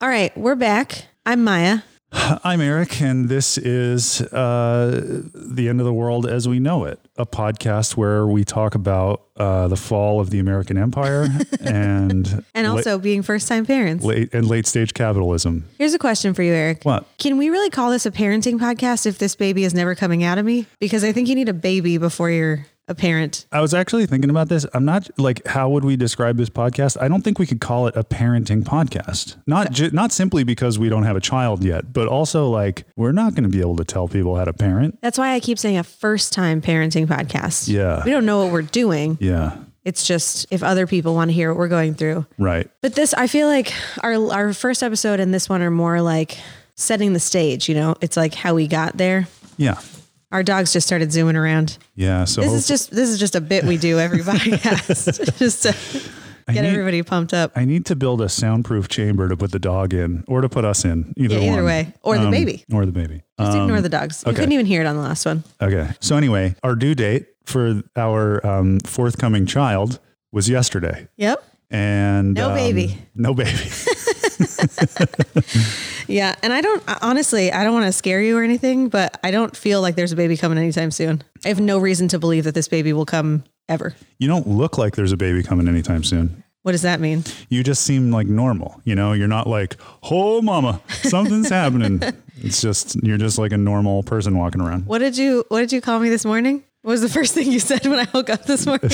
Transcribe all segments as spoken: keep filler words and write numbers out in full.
All right, we're back. I'm Maya. I'm Eric, and this is uh, The End of the World as We Know It, a podcast where we talk about uh, the fall of the American empire and and also la- being first-time parents late and late-stage capitalism. Here's a question for you, Eric. What? Can we really call this a parenting podcast if this baby is never coming out of me? Because I think you need a baby before you're a parent. I was actually thinking about this. I'm not like, how would we describe this podcast? I don't think we could call it a parenting podcast. Not ju- not simply because we don't have a child yet, but also like we're not going to be able to tell people how to parent. That's why I keep saying a first-time parenting podcast. Yeah. We don't know what we're doing. Yeah. It's just if other people want to hear what we're going through. Right. But this, I feel like our our first episode and this one are more like setting the stage, you know? It's like how we got there. Yeah. Our dogs just started zooming around. Yeah. So this is just this is just a bit we do every podcast, just to get need, everybody pumped up. I need to build a soundproof chamber to put the dog in, or to put us in. Either yeah, either one. way, or the um, baby, or the baby. Just um, ignore the dogs. You okay. couldn't even hear it on the last one. Okay. So anyway, our due date for our um, forthcoming child was yesterday. Yep. And no um, baby. No baby. Yeah. And I don't, honestly, I don't want to scare you or anything, but I don't feel like there's a baby coming anytime soon. I have no reason to believe that this baby will come ever. You don't look like there's a baby coming anytime soon. What does that mean? You just seem like normal. You know, you're not like, oh, mama, something's happening. It's just, you're just like a normal person walking around. What did you, what did you call me this morning? What was the first thing you said when I woke up this morning?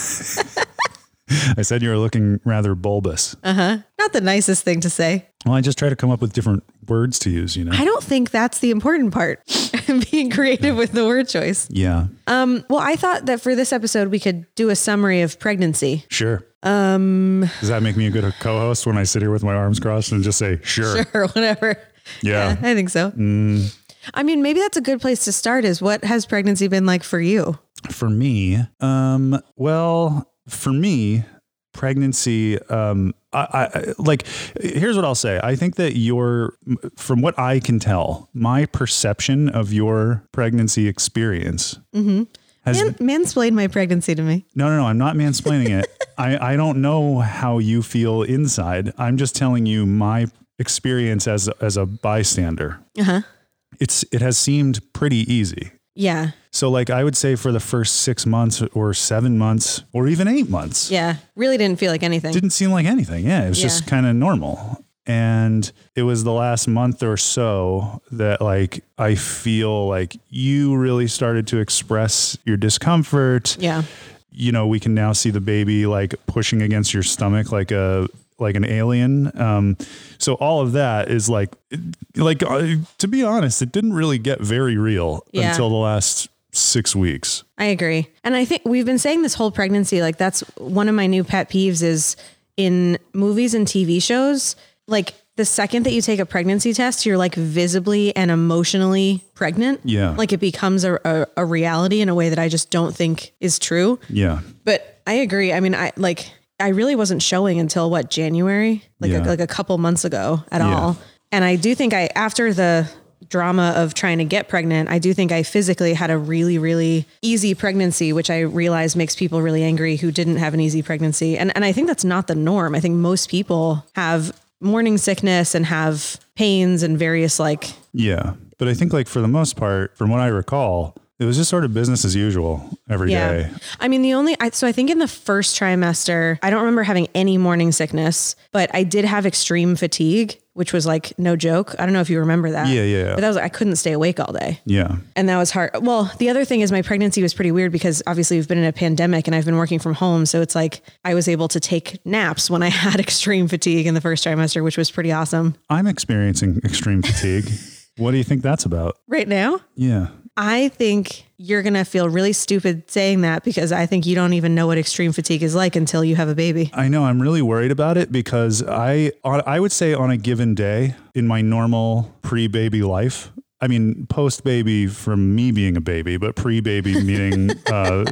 I said you were looking rather bulbous. Uh-huh. Not the nicest thing to say. Well, I just try to come up with different words to use, you know? I don't think that's the important part. Being creative with the word choice. Yeah. Um, well, I thought that for this episode, we could do a summary of pregnancy. Sure. Um, Does that make me a good co-host when I sit here with my arms crossed and just say, sure? Sure, whatever. Yeah. yeah I think so. Mm. I mean, maybe that's a good place to start is what has pregnancy been like for you? For me, um, well, for me, pregnancy, um, I, I like, here's what I'll say. I think that your, from what I can tell, my perception of your pregnancy experience mm-hmm. has Man, mansplain my pregnancy to me. No, no, no. I'm not mansplaining it. I, I don't know how you feel inside. I'm just telling you my experience as, as a bystander. Uh-huh. It's, it has seemed pretty easy. Yeah. So like I would say for the first six months or seven months or even eight months. Yeah. Really didn't feel like anything. Didn't seem like anything. Yeah. It was yeah. just kind of normal. And it was the last month or so that like, I feel like you really started to express your discomfort. Yeah. You know, we can now see the baby like pushing against your stomach like a, like an alien. Um, so all of that is like, like, uh, to be honest, it didn't really get very real yeah. until the last six weeks. I agree. And I think we've been saying this whole pregnancy, like that's one of my new pet peeves is in movies and T V shows, like the second that you take a pregnancy test, you're like visibly and emotionally pregnant. Yeah. Like it becomes a, a, a reality in a way that I just don't think is true. Yeah. But I agree. I mean, I like, I really wasn't showing until what, January, like, yeah. a, like a couple months ago at yeah. all. And I do think I, after the drama of trying to get pregnant, I do think I physically had a really, really easy pregnancy, which I realize makes people really angry who didn't have an easy pregnancy. And and I think that's not the norm. I think most people have morning sickness and have pains and various like. Yeah. But I think like for the most part, from what I recall, it was just sort of business as usual every yeah. day. I mean, the only, I, so I think in the first trimester, I don't remember having any morning sickness, but I did have extreme fatigue, which was like no joke. I don't know if you remember that. Yeah, yeah. But that was, I couldn't stay awake all day. Yeah. And that was hard. Well, the other thing is my pregnancy was pretty weird because obviously we've been in a pandemic and I've been working from home. So it's like I was able to take naps when I had extreme fatigue in the first trimester, which was pretty awesome. I'm experiencing extreme fatigue. What do you think that's about? Right now? Yeah. I think you're going to feel really stupid saying that because I think you don't even know what extreme fatigue is like until you have a baby. I know. I'm really worried about it because I, I would say on a given day in my normal pre-baby life, I mean, post-baby from me being a baby, but pre-baby meaning uh,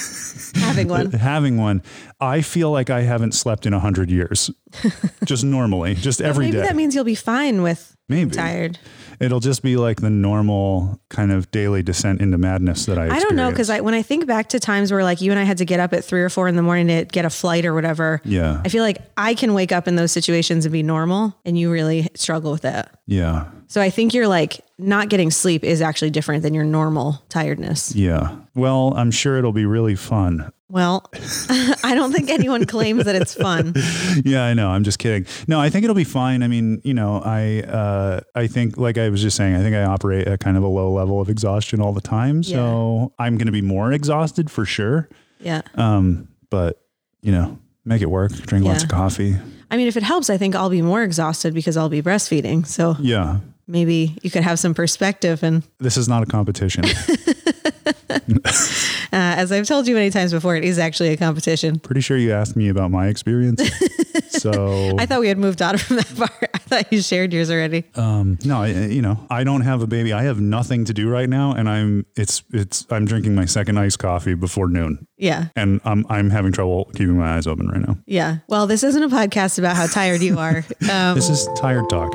having one, having one, I feel like I haven't slept in a hundred years, just normally, just every maybe day. Maybe that means you'll be fine with Maybe. tired. It'll just be like the normal kind of daily descent into madness that I experience. I don't know. Cause I, when I think back to times where like you and I had to get up at three or four in the morning to get a flight or whatever. Yeah. I feel like I can wake up in those situations and be normal, and you really struggle with that. Yeah. So I think you're like not getting sleep is actually different than your normal tiredness. Yeah. Well, I'm sure it'll be really fun. Well, I don't think anyone claims that it's fun. Yeah, I know. I'm just kidding. No, I think it'll be fine. I mean, you know, I, uh, I think, like I was just saying, I think I operate at kind of a low level of exhaustion all the time. So yeah. I'm going to be more exhausted for sure. Yeah. Um, but you know, make it work, drink yeah. lots of coffee. I mean, if it helps, I think I'll be more exhausted because I'll be breastfeeding. So yeah, maybe you could have some perspective. And this is not a competition. Uh, as I've told you many times before, it is actually a competition. Pretty sure you asked me about my experience. So I thought we had moved on from that part. I thought you shared yours already. Um, no, I, you know, I don't have a baby. I have nothing to do right now. And I'm, it's, it's, I'm drinking my second iced coffee before noon. Yeah. And I'm, I'm having trouble keeping my eyes open right now. Yeah. Well, this isn't a podcast about how tired you are. Um, this is tired talk.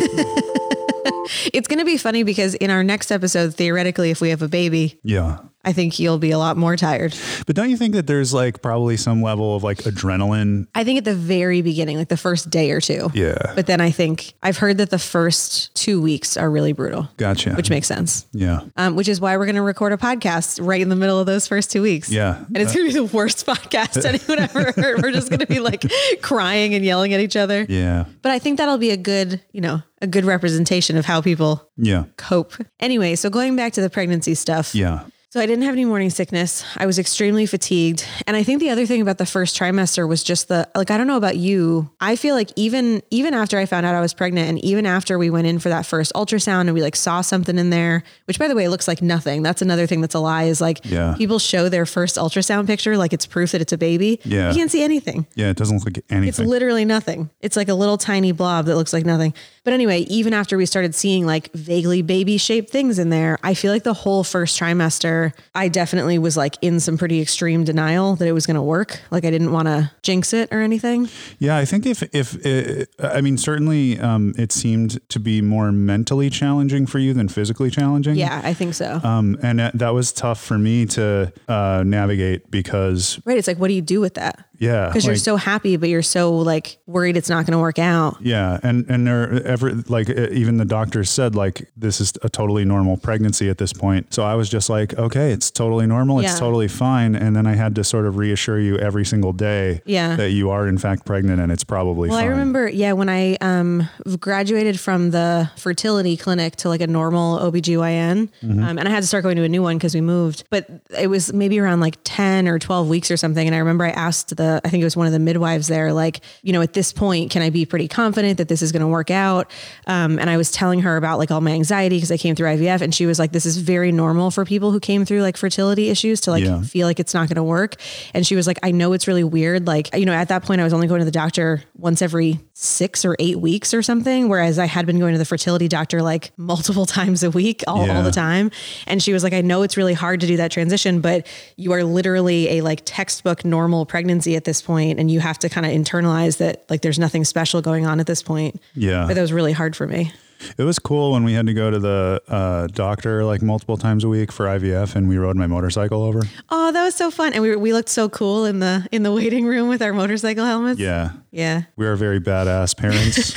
It's going to be funny because in our next episode, theoretically, if we have a baby, yeah, I think you'll be a lot more tired. But don't you think that there's like probably some level of like adrenaline? I think at the very beginning, like the first day or two. Yeah. But then I think I've heard that the first two weeks are really brutal. Gotcha. Which makes sense. Yeah. Um, which is why we're going to record a podcast right in the middle of those first two weeks. Yeah. And it's going to be the worst podcast anyone ever heard. We're just going to be like crying and yelling at each other. Yeah. But I think that'll be a good, you know, a good representation of how people yeah. cope. Anyway, so going back to the pregnancy stuff. Yeah. So I didn't have any morning sickness. I was extremely fatigued. And I think the other thing about the first trimester was just the, like, I don't know about you. I feel like even, even after I found out I was pregnant and even after we went in for that first ultrasound and we like saw something in there, which by the way, looks like nothing. That's another thing that's a lie is like yeah. people show their first ultrasound picture like it's proof that it's a baby. Yeah. You can't see anything. Yeah. It doesn't look like anything. It's literally nothing. It's like a little tiny blob that looks like nothing. But anyway, even after we started seeing like vaguely baby shaped things in there, I feel like the whole first trimester, I definitely was like in some pretty extreme denial that it was going to work. Like I didn't want to jinx it or anything. Yeah. I think if, if, it, I mean, certainly um, it seemed to be more mentally challenging for you than physically challenging. Yeah, I think so. Um, and that, that was tough for me to uh, navigate because. Right. It's like, what do you do with that? Yeah. Because like, you're so happy, but you're so like worried it's not going to work out. Yeah. And, and there ever like even the doctors said like, this is a totally normal pregnancy at this point. So I was just like, okay, it's totally normal. It's yeah. totally fine. And then I had to sort of reassure you every single day yeah. that you are in fact pregnant and it's probably well, fine. I remember, yeah, when I um, graduated from the fertility clinic to like a normal O B G Y N mm-hmm. um, and I had to start going to a new one because we moved, but it was maybe around like ten or twelve weeks or something. And I remember I asked the I think it was one of the midwives there, like, you know, at this point, can I be pretty confident that this is going to work out? Um, and I was telling her about like all my anxiety because I came through I V F and she was like, this is very normal for people who came through like fertility issues to like yeah. feel like it's not going to work. And she was like, I know it's really weird. Like, you know, at that point I was only going to the doctor once every six or eight weeks or something. Whereas I had been going to the fertility doctor like multiple times a week, all, yeah. all the time. And she was like, I know it's really hard to do that transition, but you are literally a like textbook normal pregnancy at this point. And you have to kind of internalize that like there's nothing special going on at this point. Yeah. But that was really hard for me. It was cool when we had to go to the uh, doctor like multiple times a week for I V F and we rode my motorcycle over. Oh, that was so fun. And we we looked so cool in the in the waiting room with our motorcycle helmets. Yeah. Yeah. We are very badass parents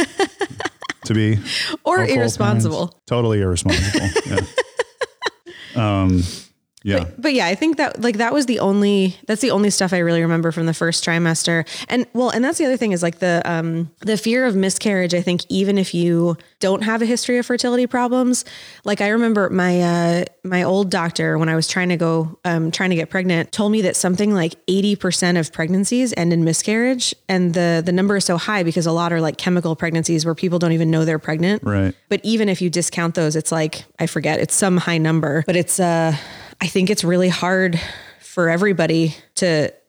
to be. Or irresponsible. Parents. Totally irresponsible. Yeah. um Yeah. But, but yeah, I think that like that was the only that's the only stuff I really remember from the first trimester. And well, and that's the other thing is like the um the fear of miscarriage. I think even if you don't have a history of fertility problems, like I remember my uh my old doctor when I was trying to go um trying to get pregnant told me that something like eighty percent of pregnancies end in miscarriage, and the the number is so high because a lot are like chemical pregnancies where people don't even know they're pregnant. Right. But even if you discount those, it's like I forget, it's some high number, but it's uh I think it's really hard for everybody to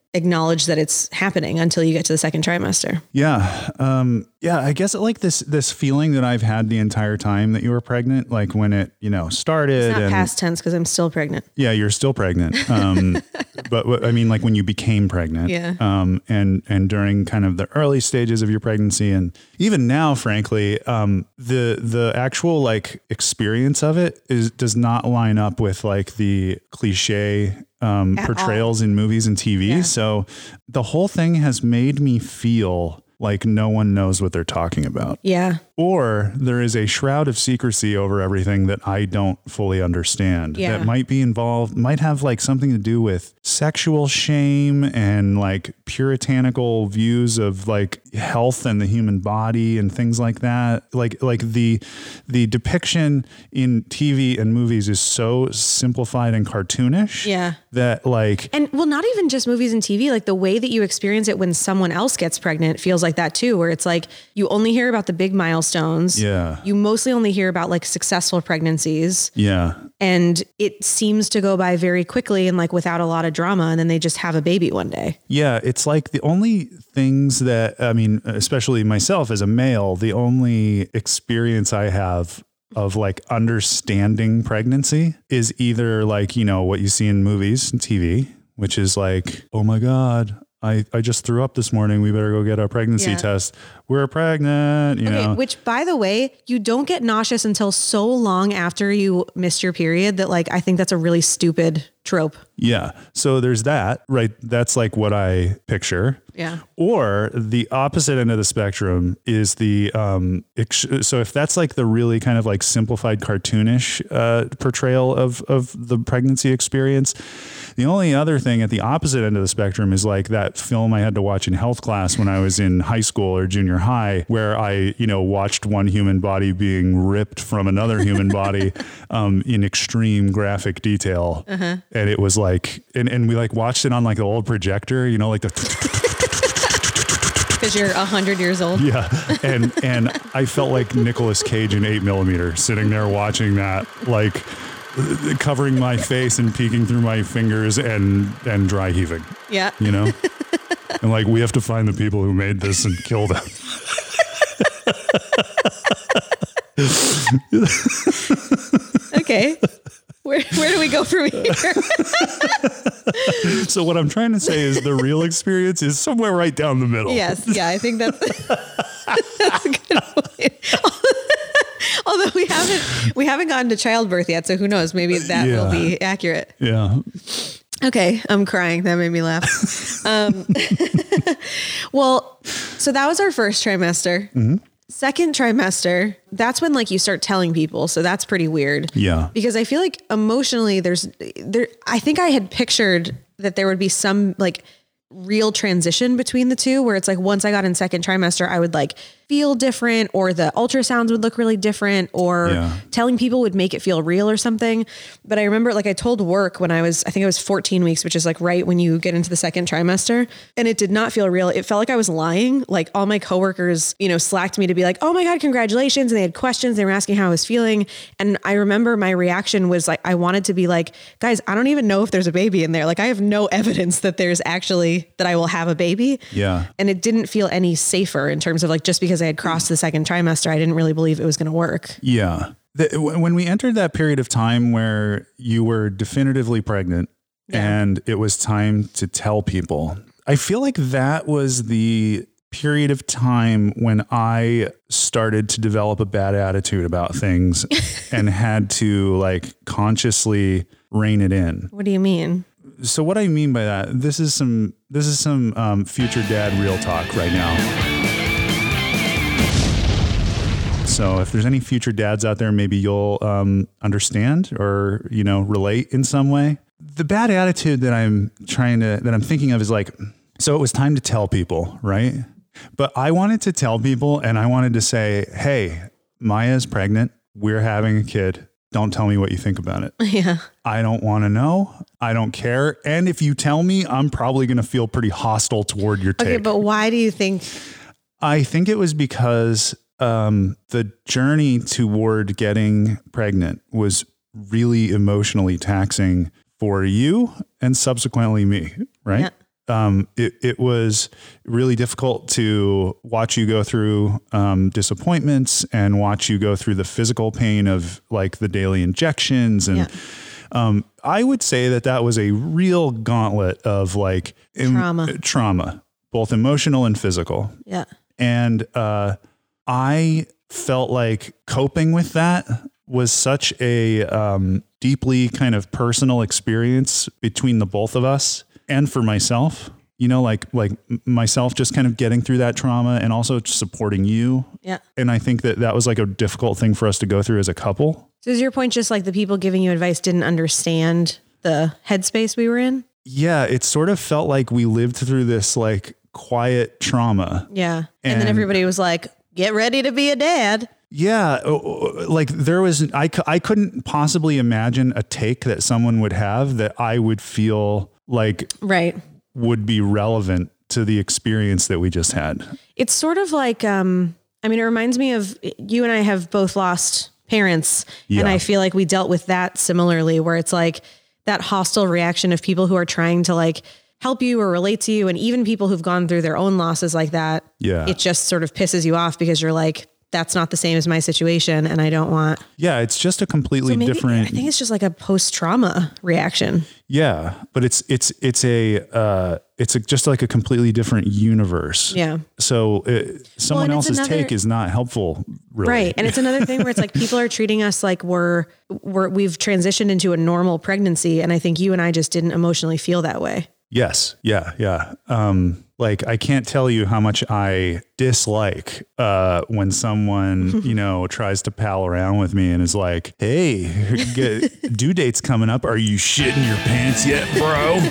acknowledge that it's happening until you get to the second trimester. Yeah. Um, yeah. I guess like this, this feeling that I've had the entire time that you were pregnant, like when it, you know, started. It's not and, past tense because I'm still pregnant. Yeah, you're still pregnant. Um, but what, I mean, like when you became pregnant, yeah. um, and, and during kind of the early stages of your pregnancy, and even now, frankly, um, the, the actual like experience of it is, does not line up with like the cliche um, portrayals all. in movies and T V. Yeah. So the whole thing has made me feel like no one knows what they're talking about. Yeah. Or there is a shroud of secrecy over everything that I don't fully understand. Yeah. That might be involved, might have like something to do with sexual shame and like puritanical views of like health and the human body and things like that. Like, like the, the depiction in T V and movies is so simplified and cartoonish. Yeah. That like, and well, not even just movies and T V, like the way that you experience it when someone else gets pregnant feels like that too, where it's like, you only hear about the big milestones. Yeah. You mostly only hear about like successful pregnancies. Yeah. And it seems to go by very quickly and like without a lot of drama. And then they just have a baby one day. Yeah. It's like the only things that, I mean, especially myself as a male, the only experience I have of like understanding pregnancy is either like, you know, what you see in movies and T V, which is like, oh my God, I, I just threw up this morning. We better go get a pregnancy yeah. test. We're pregnant, you okay, know. Which, by the way, you don't get nauseous until so long after you missed your period that like, I think that's a really stupid trope. Yeah. So there's that, right? That's like what I picture. Yeah. Or the opposite end of the spectrum is the, um, ex- so if that's like the really kind of like simplified cartoonish, uh, portrayal of, of the pregnancy experience, the only other thing at the opposite end of the spectrum is like that film I had to watch in health class when I was in high school or junior high, where I, you know, watched one human body being ripped from another human body, um, in extreme graphic detail. Uh-huh. And it was like, and, and we like watched it on like the old projector, you know, like the, because you're a hundred years old. Yeah. And, and I felt like Nicolas Cage in eight millimeter sitting there watching that, like covering my face and peeking through my fingers and, and dry heaving. Yeah. You know, and like, we have to find the people who made this and kill them. Okay. Where, where do we go from here? So what I'm trying to say is the real experience is somewhere right down the middle. Yes. Yeah. I think that's, that's a good point. Although we haven't, we haven't gotten to childbirth yet. So who knows? Maybe that yeah. will be accurate. Yeah. Okay. I'm crying. That made me laugh. Um, well, so that was our first trimester. Mm-hmm. Second trimester, that's when like you start telling people. So that's pretty weird. Yeah. Because I feel like emotionally there's there, I think I had pictured that there would be some like real transition between the two where it's like, once I got in second trimester, I would like feel different, or the ultrasounds would look really different, or yeah. telling people would make it feel real or something. But I remember like I told work when I was, I think I was fourteen weeks, which is like right when you get into the second trimester, and it did not feel real. It felt like I was lying. Like all my coworkers, you know, slacked me to be like, oh my God, congratulations. And they had questions. They were asking how I was feeling. And I remember my reaction was like, I wanted to be like, guys, I don't even know if there's a baby in there. Like I have no evidence that there's actually, that I will have a baby. Yeah. And it didn't feel any safer in terms of like, just because I had crossed the second trimester, I didn't really believe it was going to work. Yeah. The, when we entered that period of time where you were definitively pregnant yeah. and it was time to tell people, I feel like that was the period of time when I started to develop a bad attitude about things and had to like consciously rein it in. What do you mean? So what I mean by that, this is some, this is some um, future dad real talk right now. So if there's any future dads out there, maybe you'll um, understand or, you know, relate in some way. The bad attitude that I'm trying to, that I'm thinking of is like, so it was time to tell people, right? But I wanted to tell people and I wanted to say, hey, Maya's pregnant. We're having a kid. Don't tell me what you think about it. Yeah. I don't want to know. I don't care. And if you tell me, I'm probably going to feel pretty hostile toward your take. Okay, but why do you think? I think it was because um, the journey toward getting pregnant was really emotionally taxing for you and subsequently me, right? Yeah. um, it, it was really difficult to watch you go through um, disappointments and watch you go through the physical pain of like the daily injections. And yeah. um, I would say that that was a real gauntlet of like trauma, em- trauma, both emotional and physical. Yeah. And uh, I felt like coping with that was such a um, deeply kind of personal experience between the both of us and for myself, you know, like, like myself just kind of getting through that trauma and also supporting you. Yeah. And I think that that was like a difficult thing for us to go through as a couple. So is your point just like the people giving you advice didn't understand the headspace we were in? Yeah. It sort of felt like we lived through this like quiet trauma. Yeah. And, and then everybody was like, get ready to be a dad. Yeah. Like there was, I, I couldn't possibly imagine a take that someone would have that I would feel like right. would be relevant to the experience that we just had. It's sort of like, um, I mean, it reminds me of you and I have both lost parents. Yeah. And I feel like we dealt with that similarly, where it's like that hostile reaction of people who are trying to like help you or relate to you. And even people who've gone through their own losses like that. Yeah. It just sort of pisses you off because you're like, that's not the same as my situation. And I don't want. Yeah. It's just a completely so maybe, different. I think it's just like a post-trauma reaction. Yeah. But it's, it's, it's a, uh, it's a, just like a completely different universe. Yeah. So it, someone well, else's another, take is not helpful. Really. Right. And it's another thing where it's like, people are treating us like we're, we're, we've transitioned into a normal pregnancy. And I think you and I just didn't emotionally feel that way. Yes. Yeah. Yeah. Um, like I can't tell you how much I dislike, uh, when someone, you know, tries to pal around with me and is like, hey, get, due date's coming up. Are you shitting your pants yet, bro?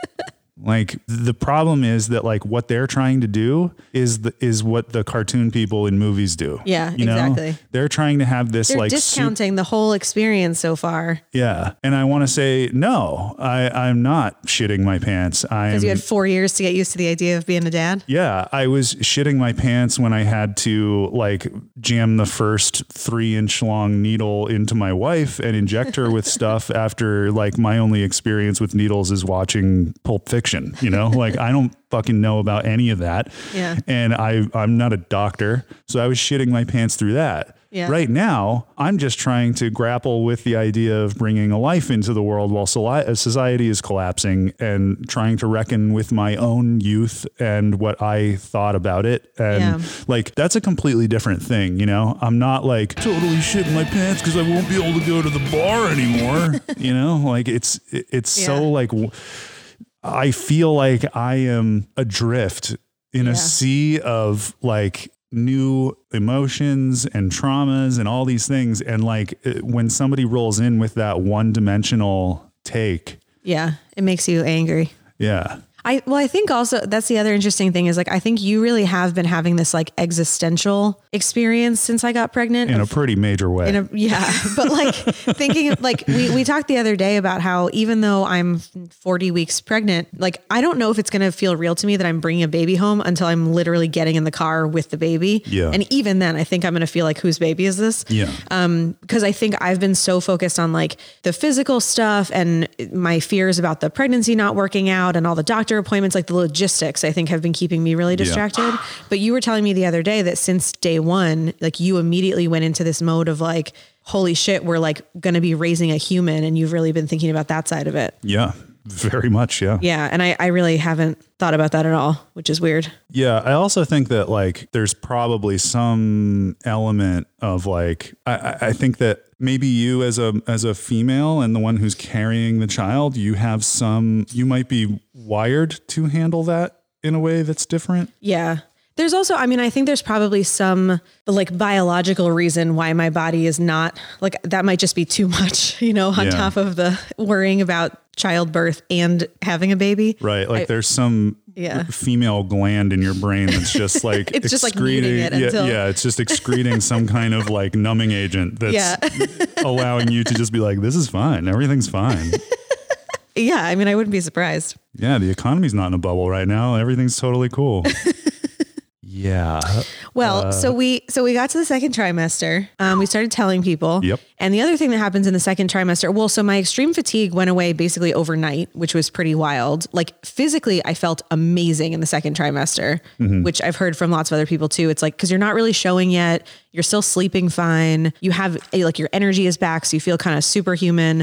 Like the problem is that like what they're trying to do is the, is what the cartoon people in movies do. Yeah, you know? exactly. They're trying to have this they're like discounting the whole experience so far. Yeah. And I want to say, no, I, I'm not shitting my pants. I Because you had four years to get used to the idea of being a dad. Yeah. I was shitting my pants when I had to like jam the first three inch long needle into my wife and inject her with stuff after like my only experience with needles is watching Pulp Fiction. You know, like I don't fucking know about any of that. Yeah. And I, I'm not a doctor. So I was shitting my pants through that. Yeah. Right now, I'm just trying to grapple with the idea of bringing a life into the world while society is collapsing and trying to reckon with my own youth and what I thought about it. And yeah. like, that's a completely different thing. You know, I'm not like totally shitting my pants because I won't be able to go to the bar anymore. You know, like it's, it's yeah. so like, I feel like I am adrift in yeah. a sea of like new emotions and traumas and all these things. And like when somebody rolls in with that one dimensional take. Yeah. It makes you angry. Yeah. I, well, I think also that's the other interesting thing is like, I think you really have been having this like existential experience since I got pregnant. In of, a pretty major way. In a, yeah. But like thinking like we, we talked the other day about how even though I'm forty weeks pregnant, like, I don't know if it's going to feel real to me that I'm bringing a baby home until I'm literally getting in the car with the baby. Yeah. And even then I think I'm going to feel like, whose baby is this? Yeah. Um, because I think I've been so focused on like the physical stuff and my fears about the pregnancy not working out and all the doctor appointments, like the logistics, I think have been keeping me really distracted. Yeah. But you were telling me the other day that since day one, like you immediately went into this mode of like, holy shit, we're like going to be raising a human. And you've really been thinking about that side of it. Yeah, very much. Yeah. Yeah. And I, I really haven't thought about that at all, which is weird. Yeah. I also think that like, there's probably some element of like, I, I think that maybe you as a, as a female and the one who's carrying the child, you have some, you might be wired to handle that in a way that's different. Yeah. There's also, I mean, I think there's probably some like biological reason why my body is not like, that might just be too much, you know, on yeah. top of the worrying about childbirth and having a baby. Right. Like I, there's some yeah. female gland in your brain that's just like, it's just like muting it yeah, until yeah. It's just excreting some kind of like numbing agent that's yeah. allowing you to just be like, this is fine. Everything's fine. Yeah. I mean, I wouldn't be surprised. Yeah. The economy's not in a bubble right now. Everything's totally cool. Yeah. Well, Uh, so we so we got to the second trimester. Um, we started telling people. Yep. And the other thing that happens in the second trimester, well, so my extreme fatigue went away basically overnight, which was pretty wild. Like physically, I felt amazing in the second trimester, mm-hmm. which I've heard from lots of other people too. It's like, because you're not really showing yet. You're still sleeping fine. You have like your energy is back. So you feel kind of superhuman.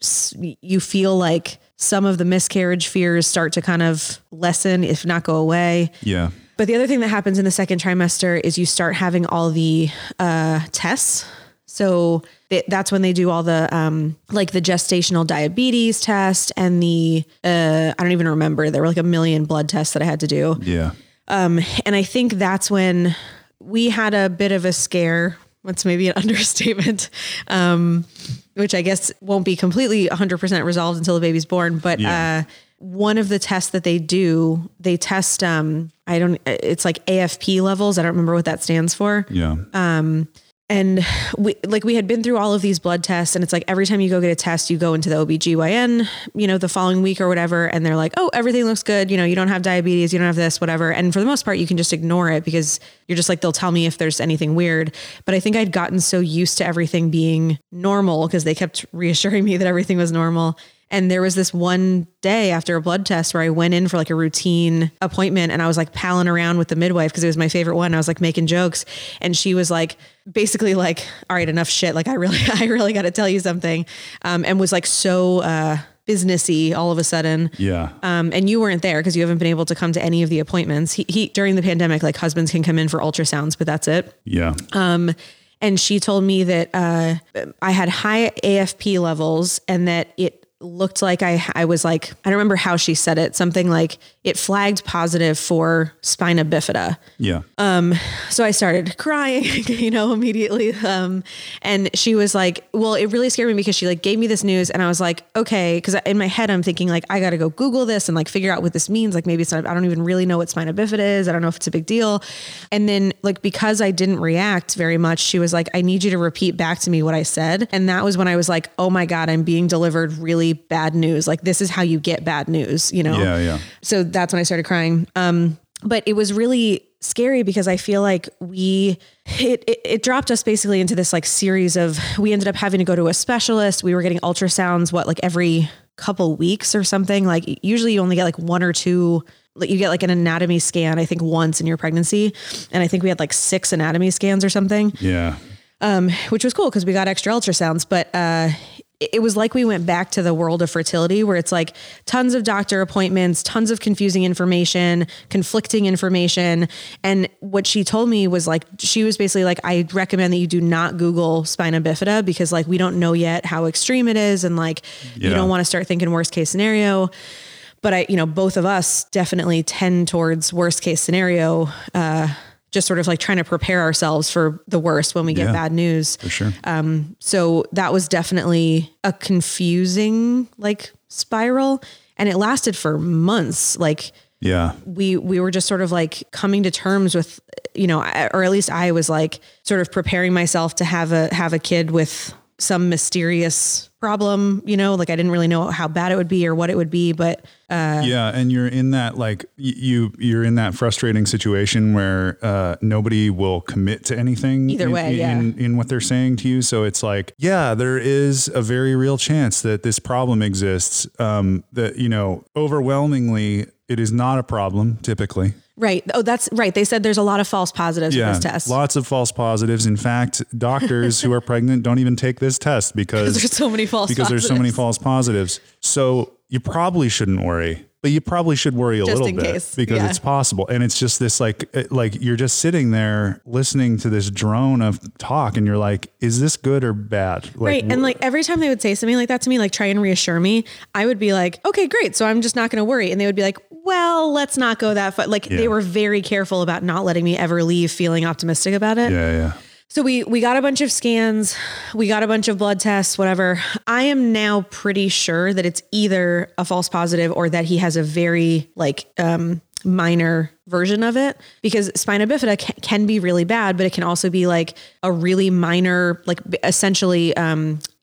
You feel like some of the miscarriage fears start to kind of lessen, if not go away. Yeah. But the other thing that happens in the second trimester is you start having all the uh, tests. So th- that's when they do all the, um, like the gestational diabetes test and the, uh, I don't even remember. There were like a million blood tests that I had to do. Yeah. Um, and I think that's when we had a bit of a scare. That's maybe an understatement, um, which I guess won't be completely one hundred percent resolved until the baby's born. But yeah. uh, one of the tests that they do, they test, um, I don't, it's like A F P levels. I don't remember what that stands for. Yeah. Um, and we, like we had been through all of these blood tests, and it's like, every time you go get a test, you go into the O B G Y N, you know, the following week or whatever. And they're like, oh, everything looks good. You know, you don't have diabetes, you don't have this, whatever. And for the most part, you can just ignore it because you're just like, they'll tell me if there's anything weird. But I think I'd gotten so used to everything being normal because they kept reassuring me that everything was normal. And there was this one day after a blood test where I went in for like a routine appointment, and I was like palling around with the midwife because it was my favorite one. I was like making jokes, and she was like, basically like, all right, enough shit. Like I really, I really got to tell you something. Um, and was like so, uh, businessy all of a sudden. Yeah. Um, and you weren't there because you haven't been able to come to any of the appointments. He, he, during the pandemic, like husbands can come in for ultrasounds, but that's it. Yeah. Um, and she told me that, uh, I had high A F P levels and that it looked like I, I was like, I don't remember how she said it, something like it flagged positive for spina bifida. Yeah. Um, so I started crying, you know, immediately. Um, and she was like, well, it really scared me because she like gave me this news, and I was like, okay. Cause in my head, I'm thinking like, I got to go Google this and like figure out what this means. Like maybe it's not, I don't even really know what spina bifida is. I don't know if it's a big deal. And then like, because I didn't react very much, she was like, I need you to repeat back to me what I said. And that was when I was like, oh my God, I'm being delivered really bad news. Like this is how you get bad news, you know? Yeah. Yeah. So that's when I started crying. Um, but it was really scary because I feel like we, it, it, it dropped us basically into this like series of, we ended up having to go to a specialist. We were getting ultrasounds, what, like every couple weeks or something. Like usually you only get like one or two, like you get like an anatomy scan, I think once in your pregnancy. And I think we had like six anatomy scans or something. Yeah. Um, which was cool because we got extra ultrasounds, but, uh, it was like we went back to the world of fertility where it's like tons of doctor appointments, tons of confusing information, conflicting information. And what she told me was like, she was basically like, I recommend that you do not Google spina bifida because like, we don't know yet how extreme it is. And like, yeah. you don't want to start thinking worst case scenario. But I, you know, both of us definitely tend towards worst case scenario, uh, just sort of like trying to prepare ourselves for the worst when we get yeah, bad news. For sure. Um, so that was definitely a confusing like spiral, and it lasted for months. Like, yeah, we, we were just sort of like coming to terms with, you know, or at least I was like sort of preparing myself to have a, have a kid with some mysterious problem, you know, like I didn't really know how bad it would be or what it would be, but, uh, yeah. And you're in that, like you, you're in that frustrating situation where, uh, nobody will commit to anything either in, way, in, yeah. in, in what they're saying to you. So it's like, yeah, there is a very real chance that this problem exists. Um, that, you know, overwhelmingly it is not a problem typically. Right. Oh, that's right. They said there's a lot of false positives yeah, with this test. Lots of false positives. In fact, doctors who are pregnant don't even take this test because there's so many false because positives. there's so many false positives. So you probably shouldn't worry, but you probably should worry a just little in bit case. because yeah. it's possible. And it's just this like, like you're just sitting there listening to this drone of talk and you're like, is this good or bad? Like, right. And like every time they would say something like that to me, like try and reassure me, I would be like, okay, great. So I'm just not going to worry. And they would be like, well, let's not go that far. Like yeah. they were very careful about not letting me ever leave feeling optimistic about it. Yeah. Yeah. So we, we got a bunch of scans, we got a bunch of blood tests, whatever. I am now pretty sure that it's either a false positive or that he has a very like, um, minor version of it, because spina bifida can, can be really bad, but it can also be like a really minor, like essentially, um,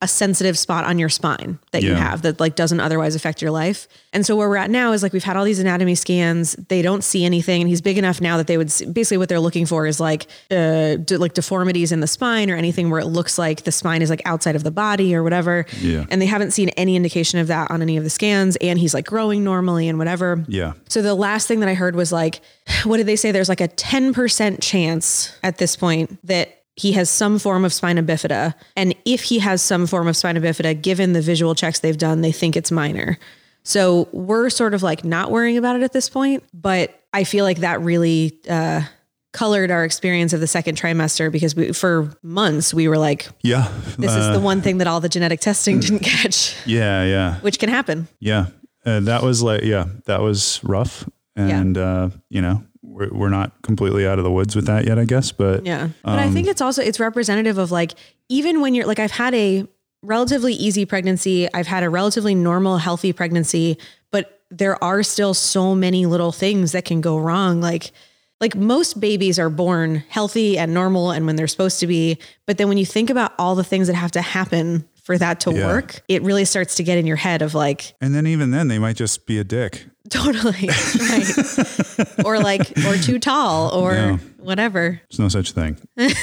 a sensitive spot on your spine that you Yeah. have that like doesn't otherwise affect your life. And so where we're at now is like, we've had all these anatomy scans. They don't see anything. And he's big enough now that they would see, basically what they're looking for is like, uh, d- like deformities in the spine or anything where it looks like the spine is like outside of the body or whatever. Yeah. And they haven't seen any indication of that on any of the scans. And he's like growing normally and whatever. Yeah. So the last thing that I heard was like, what did they say? There's like a ten percent chance at this point that he has some form of spina bifida. And if he has some form of spina bifida, given the visual checks they've done, they think it's minor. So we're sort of like not worrying about it at this point, but I feel like that really uh, colored our experience of the second trimester because we, for months we were like, Yeah. this Uh, is the one thing that all the genetic testing didn't catch, Yeah. Yeah. which can happen. Yeah. Uh, that was like, yeah, that was rough. And, uh, you know, we're, we're not completely out of the woods with that yet, I guess. But Yeah. But I think it's also, it's representative of like, even when you're like, I've had a relatively easy pregnancy, I've had a relatively normal, healthy pregnancy, but there are still so many little things that can go wrong. Like, like most babies are born healthy and normal and when they're supposed to be. But then when you think about all the things that have to happen for that to Yeah. work, it really starts to get in your head of like, and then even then they might just be a dick. totally, right. Or like, or too tall or No. whatever. There's no such thing.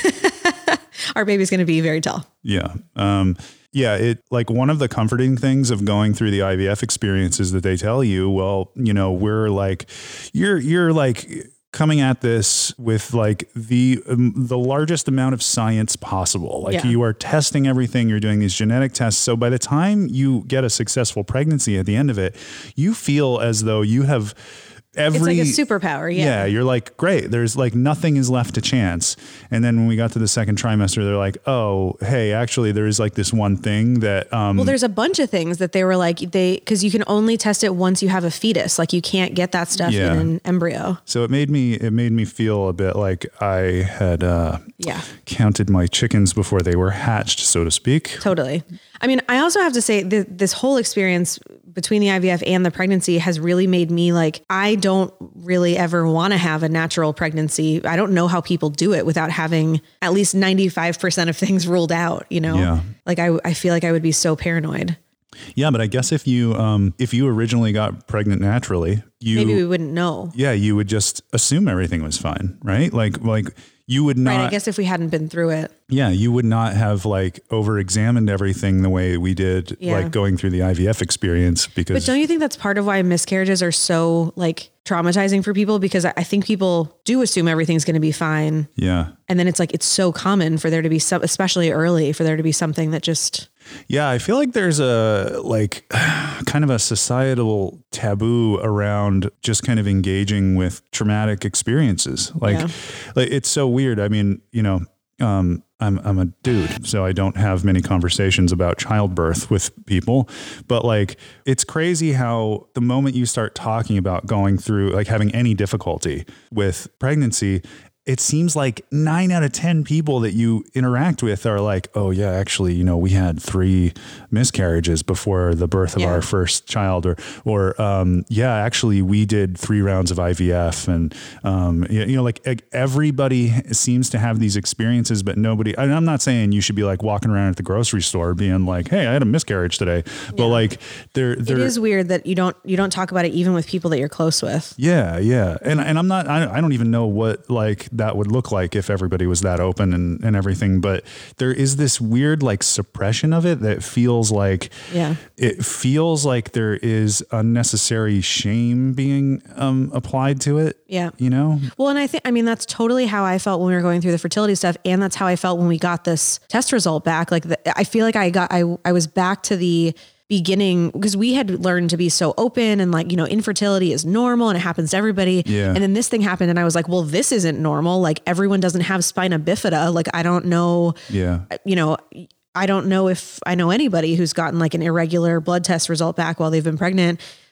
Our baby's going to be very tall. Yeah. Um, yeah. It like one of the comforting things of going through the I V F experience is that they tell you, well, you know, we're like, you're, you're like coming at this with like the, um, the largest amount of science possible. Like Yeah. you are testing everything. You're doing these genetic tests. So by the time you get a successful pregnancy at the end of it, you feel as though you have every, It's like a superpower. Yeah. yeah, you're like, great. There's like nothing is left to chance. And then when we got to the second trimester, they're like, oh, hey, actually there is like this one thing that, um, Well, there's a bunch of things that they were like, they, cause you can only test it once you have a fetus. Like you can't get that stuff Yeah. in an embryo. so it made me, it made me feel a bit like I had, uh, Yeah, counted my chickens before they were hatched, so to speak. totally. I mean, I also have to say that this whole experience between the I V F and the pregnancy has really made me like, I don't really ever want to have a natural pregnancy. I don't know how people do it without having at least ninety-five percent of things ruled out, you know? Yeah. Like I, I feel like I would be so paranoid. Yeah. But I guess if you, um, if you originally got pregnant naturally, you, Maybe we wouldn't know. yeah, you would just assume everything was fine, right? Like, like you would not, Right. I guess if we hadn't been through it. yeah, you would not have like over-examined everything the way we did, Yeah. like going through the I V F experience. Because But don't you think that's part of why miscarriages are so like traumatizing for people? Because I I think people do assume everything's going to be fine. yeah, And then it's like, it's so common for there to be some, especially early, for there to be something that just, yeah, I feel like there's a like kind of a societal taboo around just kind of engaging with traumatic experiences. Like, Yeah. like it's so weird. I mean, you know, um, I'm I'm a dude, so I don't have many conversations about childbirth with people. But like, it's crazy how the moment you start talking about going through, like having any difficulty with pregnancy, it seems like nine out of ten people that you interact with are like, oh yeah, actually, you know, we had three miscarriages before the birth of Yeah. our first child, or, or, um, yeah, actually we did three rounds of I V F, and, um, you you know, like e- everybody seems to have these experiences, but nobody, and I'm not saying you should be like walking around at the grocery store being like, hey, I had a miscarriage today, but like there, there it is weird that you don't, you don't talk about it even with people that you're close with. yeah, yeah. And and I'm not, I, I don't even know what like that would look like if everybody was that open and, and everything. But there is this weird like suppression of it that feels like, Yeah. it feels like there is unnecessary shame being um, applied to it. Yeah. You know? Well, and I think, I mean, that's totally how I felt when we were going through the fertility stuff. And that's how I felt when we got this test result back. Like the, I feel like I got, I, I was back to the beginning because we had learned to be so open and like, you know, infertility is normal and it happens to everybody. Yeah. And then this thing happened and I was like, well, this isn't normal. Like everyone doesn't have spina bifida. Like, I don't know, Yeah. you know, I don't know if I know anybody who's gotten like an irregular blood test result back while they've been pregnant.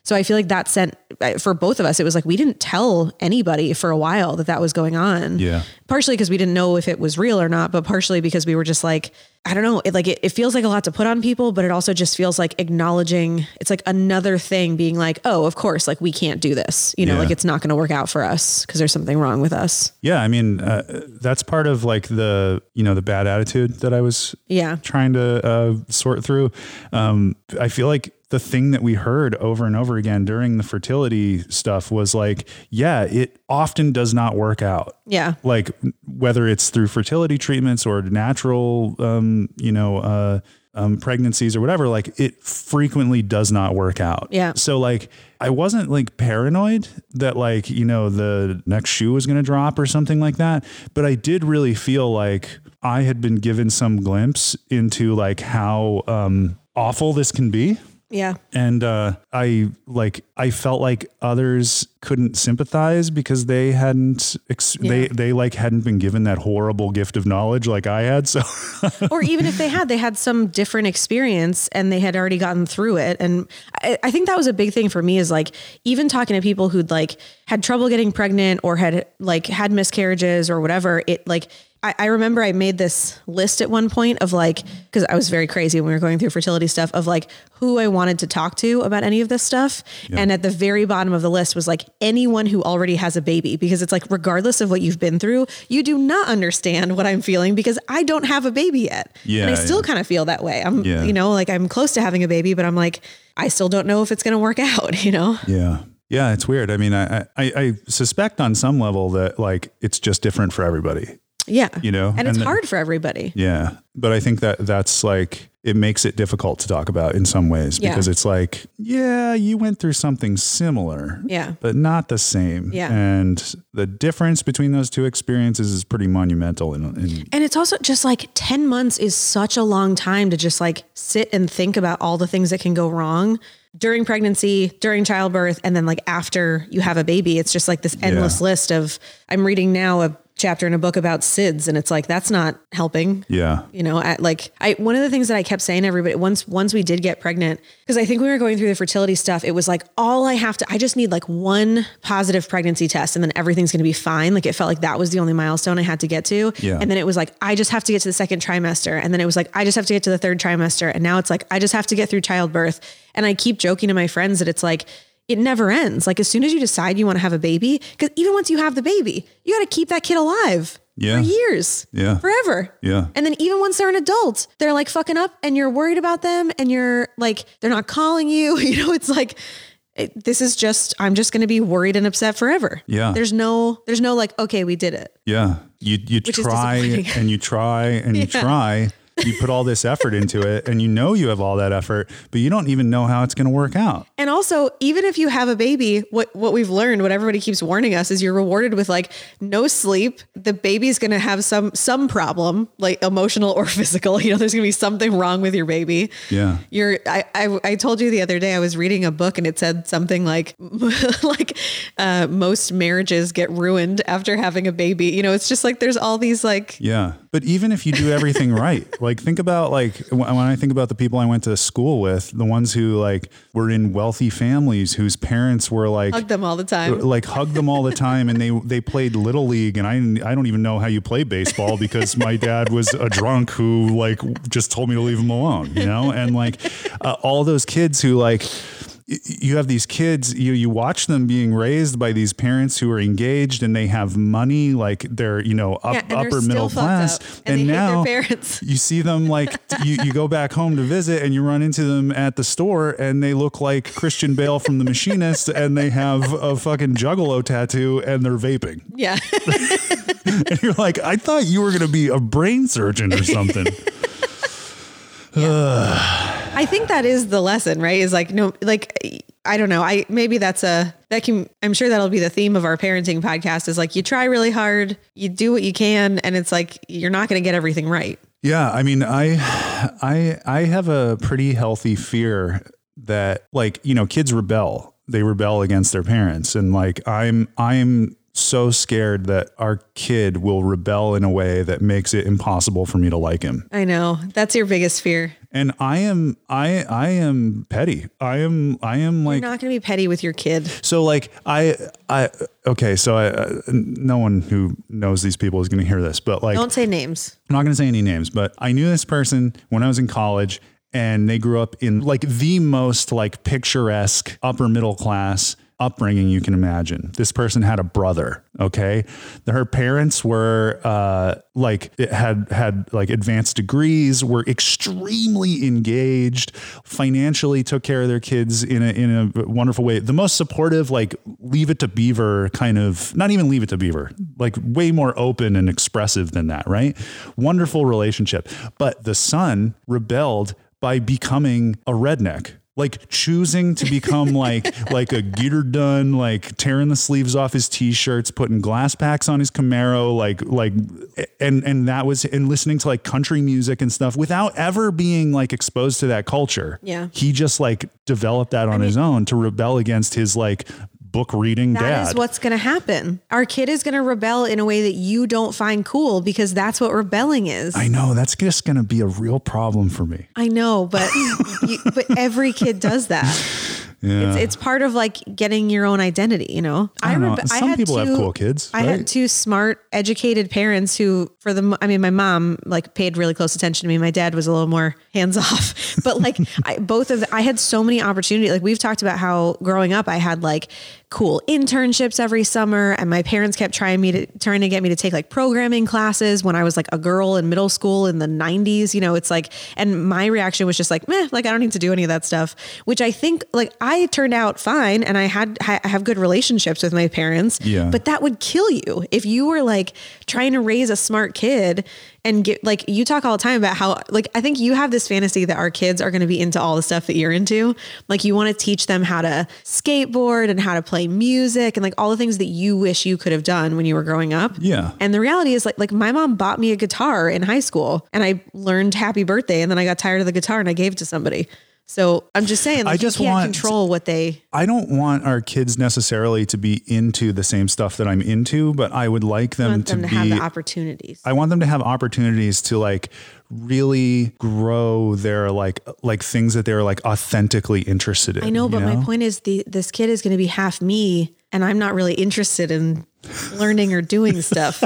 So I feel like that sent, for both of us, it was like, we didn't tell anybody for a while that that was going on. Yeah. Partially because we didn't know if it was real or not, but partially because we were just like, I don't know, it like, it, it feels like a lot to put on people, but it also just feels like acknowledging, it's like another thing being like, oh, of course, like we can't do this, you know, Yeah. like it's not going to work out for us because there's something wrong with us. Yeah. I mean, uh, that's part of like the, you know, the bad attitude that I was Yeah. trying to uh, sort through. Um, I feel like the thing that we heard over and over again during the fertility stuff was like, yeah, it often does not work out. Yeah. Like whether it's through fertility treatments or natural, um, you know, uh, um, pregnancies or whatever, like it frequently does not work out. Yeah. So like, I wasn't like paranoid that like, you know, the next shoe was going to drop or something like that. But I did really feel like I had been given some glimpse into like how, um, awful this can be. Yeah. And, uh, I like, I felt like others couldn't sympathize because they hadn't, ex- Yeah. they, they like hadn't been given that horrible gift of knowledge like I had. So, Or even if they had, they had some different experience and they had already gotten through it. And I, I think that was a big thing for me is like, even talking to people who'd like had trouble getting pregnant or had like had miscarriages or whatever, it like, I, I remember I made this list at one point of like, cause I was very crazy when we were going through fertility stuff of like who I wanted to talk to about any of this stuff. Yeah. And at the very bottom of the list was like anyone who already has a baby, because it's like, regardless of what you've been through, you do not understand what I'm feeling because I don't have a baby yet. Yeah, and I still yeah. kind of feel that way. I'm, Yeah. you know, like I'm close to having a baby, but I'm like, I still don't know if it's going to work out, you know? yeah. Yeah. It's weird. I mean, I, I, I suspect on some level that like, it's just different for everybody. Yeah. You know, and it's and the- hard for everybody. Yeah. But I think that that's like, it makes it difficult to talk about in some ways Yeah. because it's like, yeah, you went through something similar, Yeah. but not the same. Yeah. And the difference between those two experiences is pretty monumental. In, in And it's also just like ten months is such a long time to just like sit and think about all the things that can go wrong during pregnancy, during childbirth, and then like after you have a baby. It's just like this endless Yeah. list of, I'm reading now a chapter in a book about S I D S, and it's like, that's not helping. yeah. You know, at like I, one of the things that I kept saying to everybody once, once we did get pregnant, because I think we were going through the fertility stuff, it was like, all I have to, I just need like one positive pregnancy test and then everything's going to be fine. Like it felt like that was the only milestone I had to get to. Yeah. And then it was like, I just have to get to the second trimester. And then it was like, I just have to get to the third trimester. And now it's like, I just have to get through childbirth. And I keep joking to my friends that it's like, it never ends. Like as soon as you decide you want to have a baby, because even once you have the baby, you got to keep that kid alive Yeah. for years, Yeah. forever. Yeah. And then even once they're an adult, they're like fucking up and you're worried about them and you're like, they're not calling you. You know, it's like, it, this is just, I'm just going to be worried and upset forever. Yeah. There's no, there's no like, okay, we did it. Yeah. You, you Which is try disappointing. and you try and you Yeah. try. You put all this effort into it and you know you have all that effort, but you don't even know how it's going to work out. And also, even if you have a baby, what, what we've learned, what everybody keeps warning us is you're rewarded with like no sleep. The baby's going to have some, some problem, like emotional or physical. You know, there's going to be something wrong with your baby. Yeah. You're, I, I, I told you the other day, I was reading a book and it said something like, like, uh, most marriages get ruined after having a baby. You know, it's just like, there's all these like, Yeah. But even if you do everything right, like think about like when I think about the people I went to school with, the ones who like were in wealthy families whose parents were like, hug them all the time. like hug them all the time. And they, they played little league. And I, I don't even know how you play baseball because my dad was a drunk who like just told me to leave him alone, you know? And like uh, all those kids who like, you have these kids, you you watch them being raised by these parents who are engaged and they have money, like they're, you know, up, Yeah, and they're upper still middle fucked class. up, and they hate now their parents. you see them like, you, you go back home to visit and you run into them at the store and they look like Christian Bale from The Machinist and they have a fucking Juggalo tattoo and they're vaping. Yeah. And you're like, I thought you were going to be a brain surgeon or something. I think that is the lesson, right? Is like, no, like, I don't know. I, maybe that's a, that can, I'm sure that'll be the theme of our parenting podcast is like, you try really hard, you do what you can. And it's like, you're not going to get everything right. Yeah. I mean, I, I, I have a pretty healthy fear that like, you know, kids rebel, they rebel against their parents. And like, I'm, I'm so scared that our kid will rebel in a way that makes it impossible for me to like him. I know. That's your biggest fear. And I am, I, I am petty. I am, I am like, You're not going to be petty with your kid. so like I, I, okay. So I, uh, no one who knows these people is going to hear this, but like, Don't say names. I'm not going to say any names, but I knew this person when I was in college, and they grew up in like the most like picturesque upper middle class upbringing you can imagine. This person had a brother. Okay. Her parents were, uh, like it had, had like advanced degrees, were extremely engaged, financially took care of their kids in a, in a wonderful way. The most supportive, like Leave It to Beaver kind of, not even Leave It to Beaver, like way more open and expressive than that. Right. Wonderful relationship. But the son rebelled by becoming a redneck. Like choosing to become like like a geeter done, like tearing the sleeves off his t-shirts, putting glass packs on his Camaro, like like and and that was and listening to like country music and stuff without ever being like exposed to that culture. Yeah. He just like developed that on I mean, his own to rebel against his like book reading that dad. That is what's going to happen. Our kid is going to rebel in a way that you don't find cool because that's what rebelling is. I know that's just going to be a real problem for me. I know, but you, but every kid does that. Yeah. It's it's part of like getting your own identity, you know. I don't I know. Some I had people two, have cool kids. I right? had two smart, educated parents who, for the, I mean, my mom like paid really close attention to me. My dad was a little more hands off, but like I, both of, the, I had so many opportunities. Like we've talked about how growing up, I had like cool internships every summer, and my parents kept trying me to trying to get me to take like programming classes when I was like a girl in middle school in the nineties. You know, it's like, and my reaction was just like, meh, like I don't need to do any of that stuff. Which I think like I turned out fine, and I had I have good relationships with my parents. Yeah. But that would kill you if you were like trying to raise a smart kid and get like, you talk all the time about how like, I think you have this fantasy that our kids are going to be into all the stuff that you're into. Like you want to teach them how to skateboard and how to play music and like all the things that you wish you could have done when you were growing up. Yeah. And the reality is like, like my mom bought me a guitar in high school and I learned Happy Birthday, and then I got tired of the guitar and I gave it to somebody. So I'm just saying, like, I just you can't want, control what they. I don't want our kids necessarily to be into the same stuff that I'm into, but I would like them, want them to, to be, have the opportunities. I want them to have opportunities to like really grow their like like things that they're like authentically interested in. I know, but you know? my point is the this kid is going to be half me, and I'm not really interested in learning or doing stuff.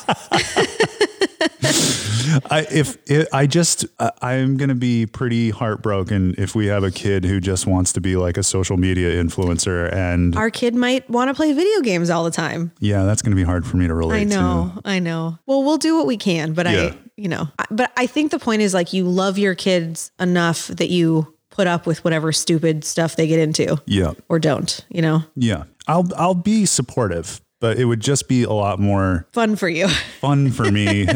I, if it, I just, uh, I'm going to be pretty heartbroken if we have a kid who just wants to be like a social media influencer, and our kid might want to play video games all the time. Yeah. That's going to be hard for me to relate to. I know. To. I know. Well, we'll do what we can, but yeah. I, you know, but I think the point is like, you love your kids enough that you put up with whatever stupid stuff they get into. Yeah. Or don't, you know? Yeah. I'll, I'll be supportive, but it would just be a lot more fun for you. Fun for me.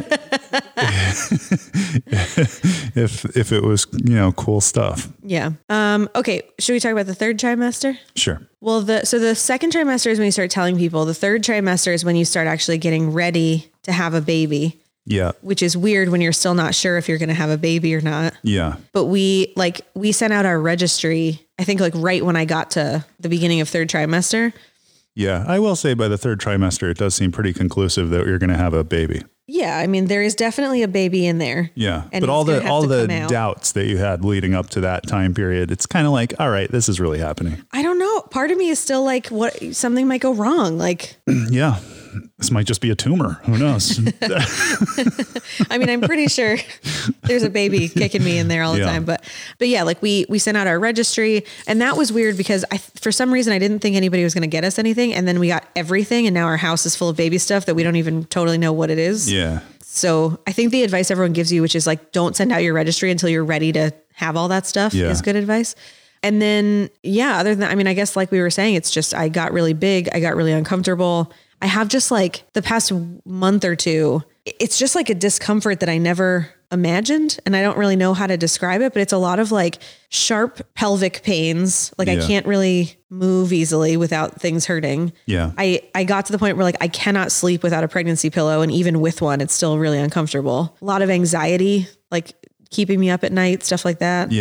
if if it was, you know, cool stuff. Yeah. Um, okay. Should we talk about the third trimester? Sure. Well, the so the second trimester is when you start telling people. The third trimester is when you start actually getting ready to have a baby. Yeah. Which is weird when you're still not sure if you're going to have a baby or not. Yeah. But we like we sent out our registry, I think like right when I got to the beginning of third trimester. Yeah, I will say by the third trimester, it does seem pretty conclusive that you're going to have a baby. Yeah, I mean, there is definitely a baby in there. Yeah, but all the all the doubts that you had leading up to that time period, it's kind of like, all right, this is really happening. I don't know. Part of me is still like, what? Something might go wrong. Like, yeah. This might just be a tumor. Who knows? I mean, I'm pretty sure there's a baby kicking me in there all the yeah. time. But, but yeah, like we, we sent out our registry, and that was weird because I, for some reason I didn't think anybody was going to get us anything. And then we got everything. And now our house is full of baby stuff that we don't even totally know what it is. Yeah. So I think the advice everyone gives you, which is like, don't send out your registry until you're ready to have all that stuff yeah. is good advice. And then, yeah, other than that, I mean, I guess like we were saying, it's just, I got really big. I got really uncomfortable. I have just like the past month or two, it's just like a discomfort that I never imagined. And I don't really know how to describe it, but it's a lot of like sharp pelvic pains. Like yeah. I can't really move easily without things hurting. Yeah. I, I got to the point where like I cannot sleep without a pregnancy pillow. And even with one, it's still really uncomfortable. A lot of anxiety, like keeping me up at night, stuff like that. Yeah.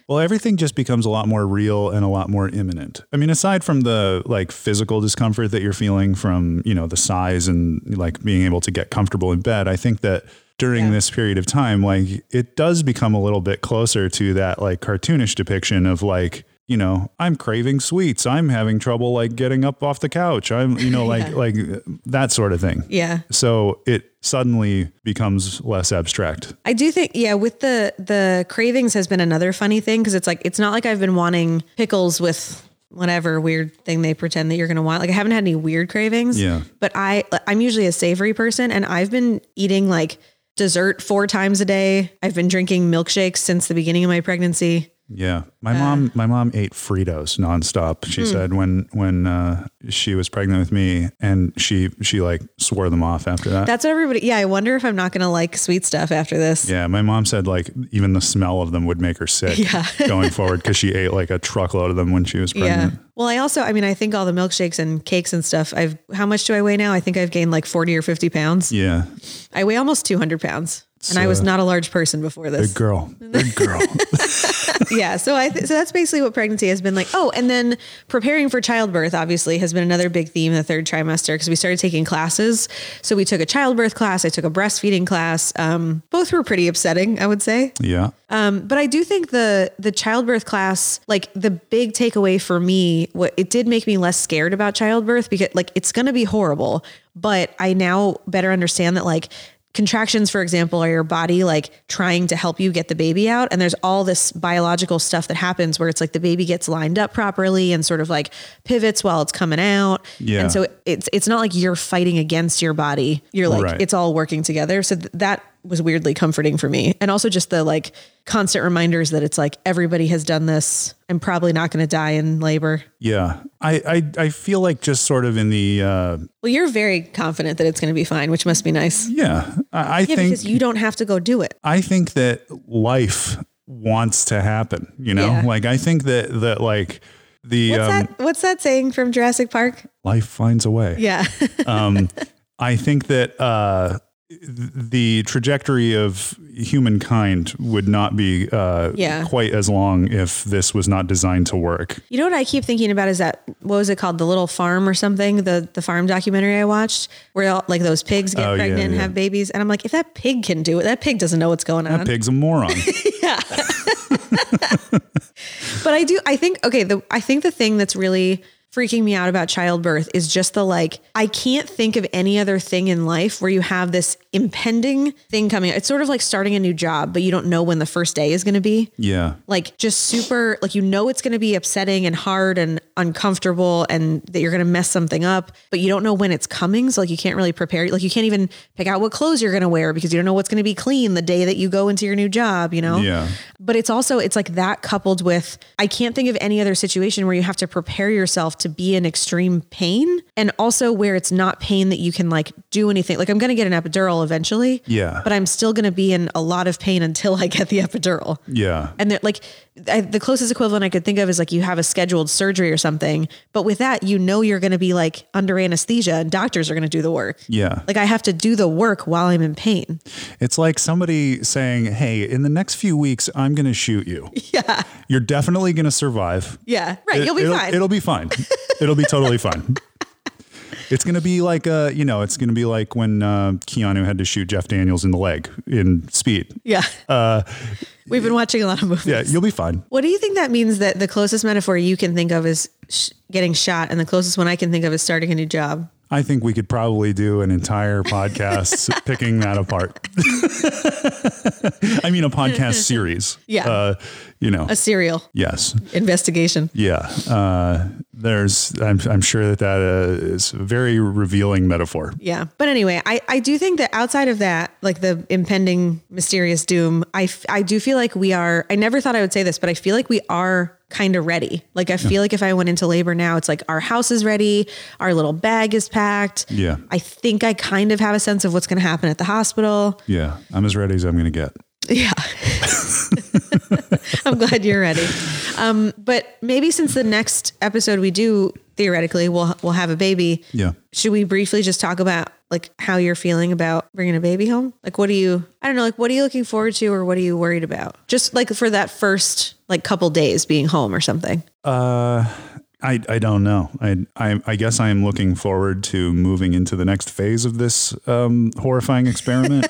Well, everything just becomes a lot more real and a lot more imminent. I mean, aside from the like physical discomfort that you're feeling from, you know, the size and like being able to get comfortable in bed, I think that during yeah. this period of time, like it does become a little bit closer to that like cartoonish depiction of like, you know, I'm craving sweets. I'm having trouble like getting up off the couch. I'm, you know, like, yeah. like that sort of thing. Yeah. So it suddenly becomes less abstract. I do think, yeah, with the, the cravings has been another funny thing. Cause it's like, it's not like I've been wanting pickles with whatever weird thing they pretend that you're going to want. Like I haven't had any weird cravings, yeah. but I, I'm usually a savory person and I've been eating like dessert four times a day. I've been drinking milkshakes since the beginning of my pregnancy. Yeah. My uh, mom, my mom ate Fritos nonstop. She hmm. said when, when, uh, she was pregnant with me and she, she like swore them off after that. That's what everybody, yeah. I wonder if I'm not going to like sweet stuff after this. Yeah. My mom said like even the smell of them would make her sick yeah. going forward. Cause she ate like a truckload of them when she was pregnant. Yeah. Well, I also, I mean, I think all the milkshakes and cakes and stuff, I've, how much do I weigh now? I think I've gained like forty or fifty pounds. Yeah. I weigh almost two hundred pounds. And so, I was not a large person before this. Big girl, big girl. yeah. So I, th- so that's basically what pregnancy has been like. Oh, and then preparing for childbirth obviously has been another big theme in the third trimester because we started taking classes. So we took a childbirth class. I took a breastfeeding class. Um, both were pretty upsetting, I would say. Yeah. Um, but I do think the, the childbirth class, like the big takeaway for me, what it did make me less scared about childbirth because like, it's going to be horrible, but I now better understand that like, contractions, for example, are your body like trying to help you get the baby out. And there's all this biological stuff that happens where it's like the baby gets lined up properly and sort of like pivots while it's coming out. Yeah. And so it's, it's not like you're fighting against your body. You're like, right. It's all working together. So th- that was weirdly comforting for me. And also just the like constant reminders that it's like, everybody has done this. I'm probably not going to die in labor. Yeah. I, I, I feel like just sort of in the, uh, well, you're very confident that it's going to be fine, which must be nice. Yeah. I, I yeah, think because you don't have to go do it. I think that life wants to happen, you know, yeah. like, I think that, that like the, what's um, that, what's that saying from Jurassic Park? Life finds a way. Yeah. um, I think that, uh, the trajectory of humankind would not be uh, yeah. quite as long if this was not designed to work. You know what I keep thinking about is that, what was it called? The Little Farm or something? The the farm documentary I watched where all, like those pigs get oh, pregnant yeah, and yeah. have babies. And I'm like, if that pig can do it, that pig doesn't know what's going on. That pig's a moron. yeah. But I do, I think, okay, the I think the thing that's really freaking me out about childbirth is just the like, I can't think of any other thing in life where you have this impending thing coming. It's sort of like starting a new job, but you don't know when the first day is going to be. Yeah. Like just super, like, you know, it's going to be upsetting and hard and uncomfortable and that you're going to mess something up, but you don't know when it's coming. So like, you can't really prepare. Like you can't even pick out what clothes you're going to wear because you don't know what's going to be clean the day that you go into your new job, you know? Yeah. But it's also, it's like that coupled with, I can't think of any other situation where you have to prepare yourself to be in extreme pain and also where it's not pain that you can like do anything. Like I'm going to get an epidural eventually, yeah, but I'm still going to be in a lot of pain until I get the epidural. Yeah. And like I, the closest equivalent I could think of is like you have a scheduled surgery or something, but with that, you know, you're going to be like under anesthesia and doctors are going to do the work. Yeah. Like I have to do the work while I'm in pain. It's like somebody saying, hey, in the next few weeks, I'm going to shoot you. Yeah. You're definitely going to survive. Yeah. Right. It, You'll be it'll, fine. It'll be fine. It'll be totally fine. It's going to be like, uh, you know, it's going to be like when uh, Keanu had to shoot Jeff Daniels in the leg in Speed. Yeah. Uh, We've been watching a lot of movies. Yeah, you'll be fine. What do you think that means that the closest metaphor you can think of is sh- getting shot and the closest one I can think of is starting a new job? I think we could probably do an entire podcast picking that apart. I mean, a podcast series. Yeah. Uh, you know, a serial. Yes. Investigation. Yeah. Uh, there's, I'm, I'm sure that that uh, is a very revealing metaphor. Yeah. But anyway, I, I do think that outside of that, like the impending mysterious doom, I, f- I do feel like we are, I never thought I would say this, but I feel like we are kind of ready. Like, I feel yeah. like if I went into labor now, it's like our house is ready. Our little bag is packed. Yeah. I think I kind of have a sense of what's going to happen at the hospital. Yeah. I'm as ready as I'm going to get. Yeah. I'm glad you're ready. Um, but maybe since the next episode we do, theoretically, we'll, we'll have a baby. Yeah. Should we briefly just talk about like how you're feeling about bringing a baby home? Like, what do you, I don't know, like, what are you looking forward to or what are you worried about? Just like for that first like couple days being home or something? Uh, I, I don't know. I, I, I guess I am looking forward to moving into the next phase of this um, horrifying experiment.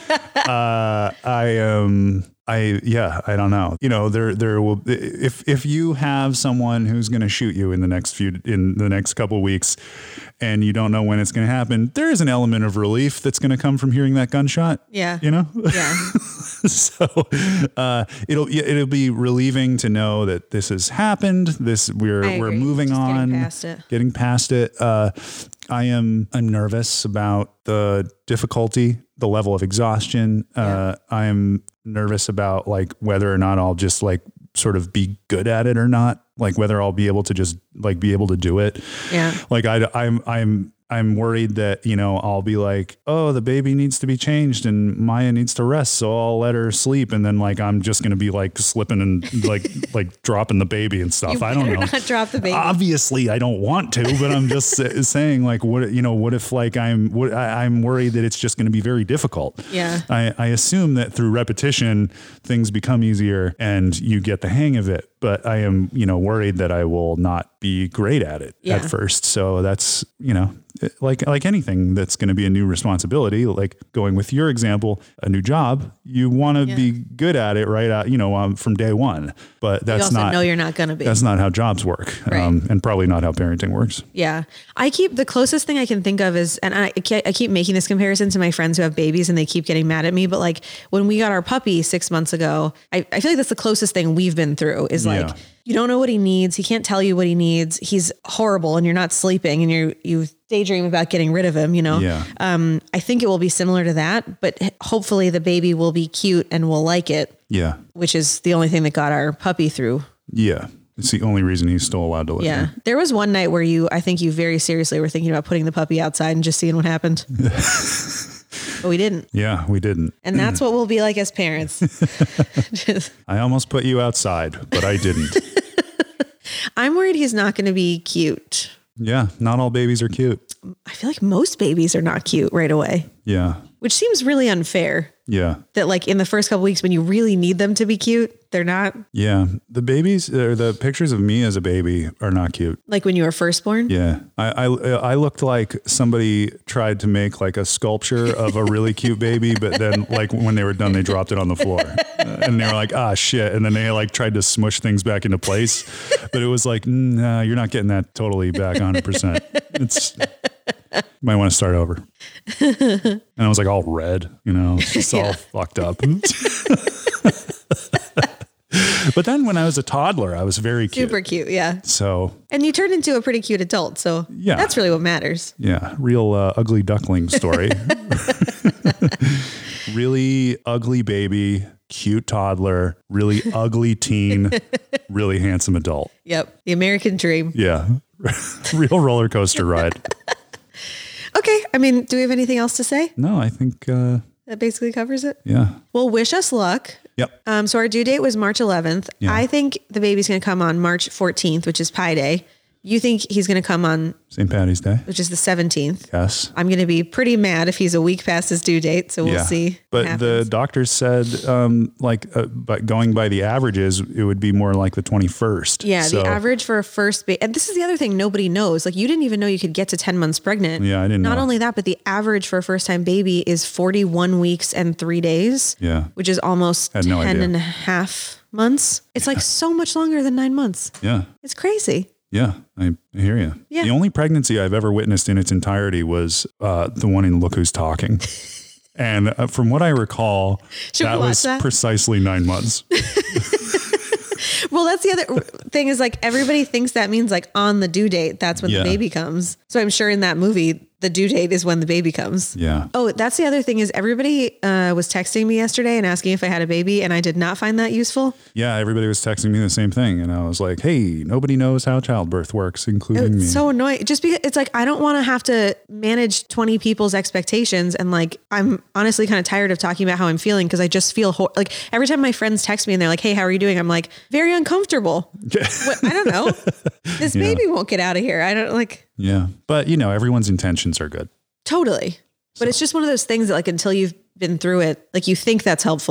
uh, I am, I, yeah, I don't know. You know, there, there will, if, if you have someone who's going to shoot you in the next few, in the next couple of weeks and you don't know when it's going to happen, there is an element of relief that's going to come from hearing that gunshot. Yeah. You know? Yeah. So, uh, it'll, it'll be relieving to know that this has happened. This we're, we're moving Just on, getting past it. getting past it. Uh, I am, I'm nervous about the difficulty, the level of exhaustion. Uh, I am nervous about like whether or not I'll just like sort of be good at it or not. Like whether I'll be able to just like be able to do it. Yeah. Like I, I'm, I'm, I'm worried that, you know, I'll be like, oh, the baby needs to be changed and Maya needs to rest. So I'll let her sleep. And then like, I'm just going to be like slipping and like, like dropping the baby and stuff. You I don't know. Not drop the baby. Obviously I don't want to, but I'm just saying like, what, you know, what if like I'm, what I, I'm worried that it's just going to be very difficult. Yeah. I, I assume that through repetition, things become easier and you get the hang of it. But I am, you know, worried that I will not be great at it Yeah. at first. So that's, you know, like, like anything that's going to be a new responsibility, like going with your example, a new job, you want to Yeah. be good at it right out, you know, um, from day one, but that's you also not, know you're not going to be. that's not how jobs work. Right. Um, and probably not how parenting works. Yeah. I keep the closest thing I can think of is, and I, I keep making this comparison to my friends who have babies and they keep getting mad at me. But like when we got our puppy six months ago, I, I feel like that's the closest thing we've been through is like, Yeah. you don't know what he needs. He can't tell you what he needs. He's horrible and you're not sleeping and you you daydream about getting rid of him, you know? Yeah. Um, I think it will be similar to that, but hopefully the baby will be cute and will like it, Yeah. which is the only thing that got our puppy through. Yeah. It's the only reason he's still allowed to live. Yeah. here. There was one night where you, I think you very seriously were thinking about putting the puppy outside and just seeing what happened. But we didn't. Yeah, we didn't. And that's what we'll be like as parents. Just, I almost put you outside, but I didn't. I'm worried he's not going to be cute. Yeah. Not all babies are cute. I feel like most babies are not cute right away, Yeah. which seems really unfair Yeah. that like in the first couple weeks when you really need them to be cute, they're not. Yeah. The babies or the pictures of me as a baby are not cute. Like when you were first born. Yeah. I, I, I looked like somebody tried to make like a sculpture of a really cute baby, but then like when they were done, they dropped it on the floor and they were like, ah, shit. And then they like tried to smush things back into place, but it was like, nah, you're not getting that totally back one hundred percent. It's, you might want to start over. And I was like all red, you know, it's just Yeah. all fucked up. But then when I was a toddler, I was very cute. Super cute. Yeah. So And you turned into a pretty cute adult. So Yeah. that's really what matters. yeah, real uh, ugly duckling story. Really ugly baby, cute toddler, really ugly teen, really handsome adult. Yep. The American dream. Yeah. Real roller coaster ride. Okay. I mean, do we have anything else to say? No, I think, uh, That basically covers it. yeah. Well, wish us luck. Yep. Um, so our due date was March eleventh. Yeah. I think the baby's going to come on March fourteenth, which is Pi Day. You think he's going to come on, Saint Patty's Day. which is the seventeenth. Yes. I'm going to be pretty mad if he's a week past his due date. So we'll Yeah. see. But what the happens. doctors said, um, like, uh, but going by the averages, it would be more like the twenty-first. yeah, So, the average for a first baby. And this is the other thing nobody knows. Like you didn't even know you could get to ten months pregnant. Yeah, I didn't Not know. only that, but the average for a first time baby is forty-one weeks and three days. Yeah. Which is almost Had ten no idea. and a half months. It's like so much longer than nine months. Yeah. It's crazy. Yeah, I hear you. Yeah. The only pregnancy I've ever witnessed in its entirety was uh, the one in Look Who's Talking. And uh, from what I recall, Should we that watch was that? precisely nine months. Well, that's the other thing is like everybody thinks that means like on the due date, that's when Yeah. the baby comes. So I'm sure in that movie, the due date is when the baby comes. Yeah. Oh, that's the other thing is everybody uh, was texting me yesterday and asking if I had a baby, and I did not find that useful. Yeah, everybody was texting me the same thing. And I was like, hey, nobody knows how childbirth works, including me. It's so annoying. Just because it's like I don't want to have to manage twenty people's expectations, and like I'm honestly kind of tired of talking about how I'm feeling because I just feel hor- like every time my friends text me and they're like, "Hey, how are you doing?" I'm like very uncomfortable. What, I don't know. This Yeah. baby won't get out of here. I don't like Yeah. But, you know, everyone's intentions are good. totally. But it's just one of those things that like until you've been through it, like you think that's helpful.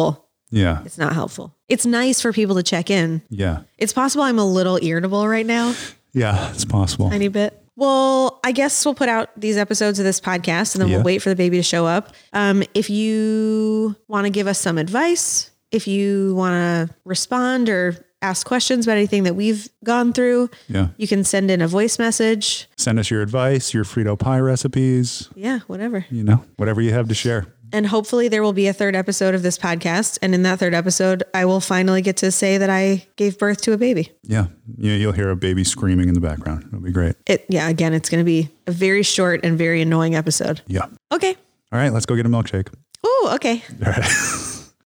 Yeah. It's not helpful. It's nice for people to check in. Yeah. It's possible I'm a little irritable right now. Yeah, it's possible. Tiny bit. Well, I guess we'll put out these episodes of this podcast and then Yeah. we'll wait for the baby to show up. Um, if you want to give us some advice, if you want to respond or ask questions about anything that we've gone through, Yeah. you can send in a voice message. Send us your advice, your Frito pie recipes, Yeah, whatever. you know, whatever you have to share. And hopefully there will be a third episode of this podcast. And in that third episode, I will finally get to say that I gave birth to a baby. Yeah. You, you'll hear a baby screaming in the background. It'll be great. It, yeah, again, it's going to be a very short and very annoying episode. Yeah. Okay. All right. Let's go get a milkshake. Ooh, okay. All right.